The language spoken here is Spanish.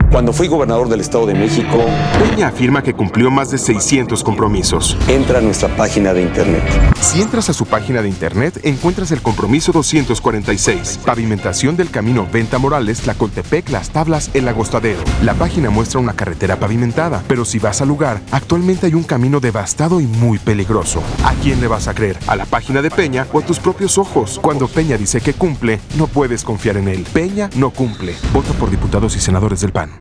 Cuando fui gobernador del Estado de México, Peña afirma que cumplió más de 600 compromisos. entra a nuestra página de internet. Si entras a su página de internet, encuentras el compromiso 246, pavimentación del camino Venta Morales, Tlacoltepec, Las Tablas, El Agostadero. La página muestra una carretera pavimentada, pero si vas al lugar, actualmente hay un camino devastado y muy peligroso. ¿A quién le vas a creer? ¿A la página de Peña o a tus propios ojos? Cuando Peña dice que cumple, no puedes confiar en él. Peña no cumple. Vota por diputados y senadores del PAN.